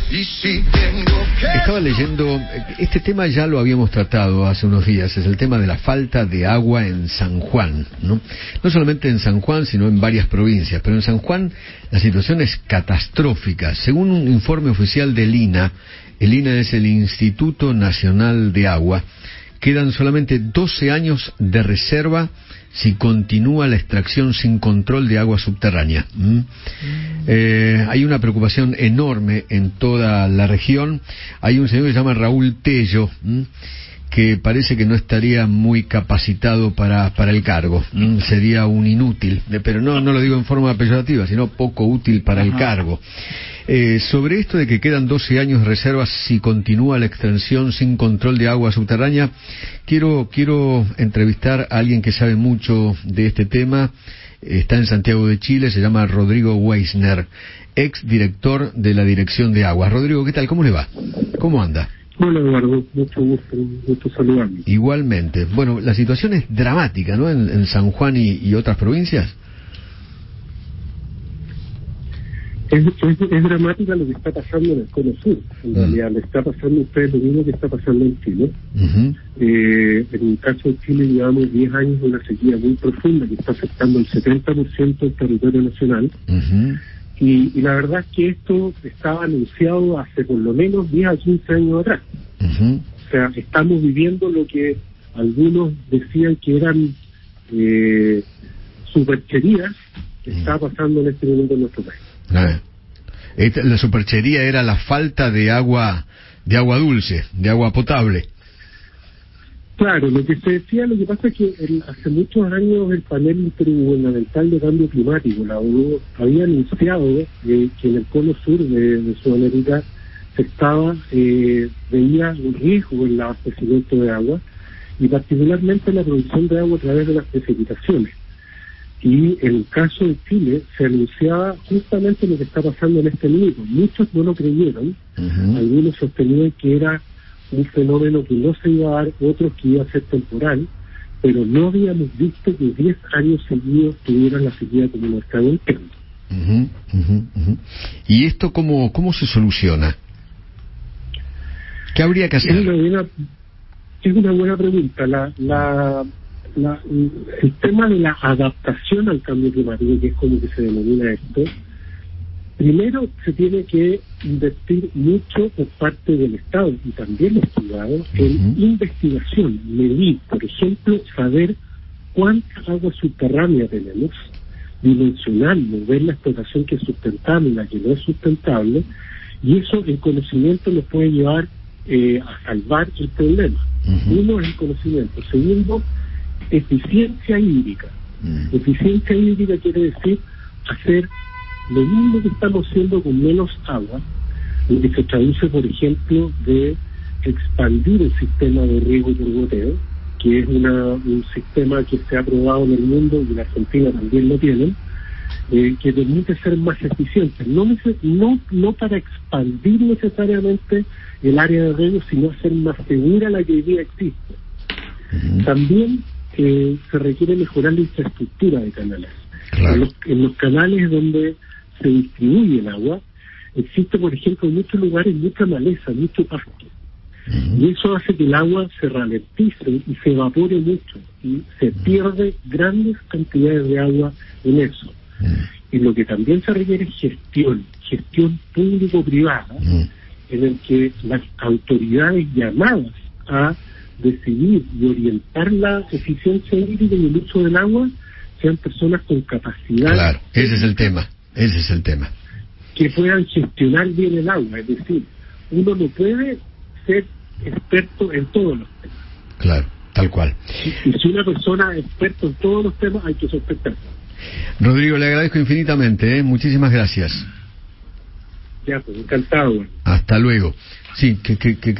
Y si tengo que... Estaba leyendo, este tema ya lo habíamos tratado hace unos días, es el tema de la falta de agua en San Juan, ¿no? No solamente en San Juan, sino en varias provincias, pero en San Juan la situación es catastrófica. Según un informe oficial del INA, el INA es el Instituto Nacional de Agua, quedan solamente 12 años de reserva si continúa la extracción sin control de agua subterránea. Hay una preocupación enorme en toda la región. Hay un señor que se llama Raúl Tello, que parece que no estaría muy capacitado para el cargo. Sería un inútil, pero no lo digo en forma peyorativa, sino poco útil para el cargo. Sobre esto de que quedan 12 años de reservas si continúa la extracción sin control de agua subterránea, quiero entrevistar a alguien que sabe mucho de este tema. Está en Santiago de Chile, se llama Rodrigo Weisner, ex director de la Dirección de Aguas. Rodrigo, ¿qué tal? ¿Cómo le va? ¿Cómo anda? Hola, Eduardo, mucho gusto saludarme. Igualmente. Bueno, la situación es dramática, ¿no? En San Juan y otras provincias. Es dramática lo que está pasando en el Cono Sur. En realidad, le está pasando a ustedes lo mismo que está pasando en Chile. En el caso de Chile, llevamos 10 años de una sequía muy profunda que está afectando el 70% del territorio nacional. Y la verdad es que esto estaba anunciado hace por lo menos 10 a 15 años atrás. O sea, estamos viviendo lo que algunos decían que eran supercherías que está pasando en este momento en nuestro país. La superchería era la falta de agua dulce, de agua potable. Claro, lo que se decía, lo que pasa es que hace muchos años el panel intergubernamental de cambio climático, la ONU, había anunciado que en el cono sur de Sudamérica veía un riesgo en el abastecimiento de agua y particularmente la producción de agua a través de las precipitaciones. Y en el caso de Chile se anunciaba justamente lo que está pasando en este minuto. Muchos no lo creyeron, algunos sostenían que era un fenómeno que no se iba a dar, otros que iba a ser temporal, pero no habíamos visto que 10 años seguidos tuvieran la sequía como lo está golpeando. ¿Y esto cómo se soluciona? ¿Qué habría que hacer? Es una buena pregunta. El tema de la adaptación al cambio climático, que es como que se denomina esto, primero se tiene que invertir mucho por parte del Estado y también los privados en investigación, medir, por ejemplo, saber cuánta agua subterránea tenemos, dimensionarlo, ver la explotación que es sustentable y la que no es sustentable, y eso el conocimiento nos puede llevar a salvar el problema. Uno es el conocimiento. Segundo, eficiencia hídrica. Eficiencia hídrica quiere decir hacer lo mismo que estamos haciendo con menos agua, lo que se traduce, por ejemplo, de expandir el sistema de riego por goteo, que es un sistema que se ha probado en el mundo y en Argentina también lo tienen, que permite ser más eficiente, no para expandir necesariamente el área de riego, sino hacer más segura la que hoy día existe. También se requiere mejorar la infraestructura de canales. Claro. En los canales donde se distribuye el agua, existe, por ejemplo, en muchos lugares mucha maleza, mucho pasto. Y eso hace que el agua se ralentice y se evapore mucho, y se pierde grandes cantidades de agua en eso. Y lo que también se requiere es gestión público-privada, en el que las autoridades llamadas a decidir y orientar la eficiencia hídrica y el uso del agua sean personas con capacidad. Claro, ese es el tema. Que puedan gestionar bien el agua, es decir, uno no puede ser experto en todos los temas. Claro, tal cual. Y si una persona es experta en todos los temas, hay que sospecharlo. Rodrigo, le agradezco infinitamente, muchísimas gracias. Ya, pues, encantado. Hasta luego. Sí, que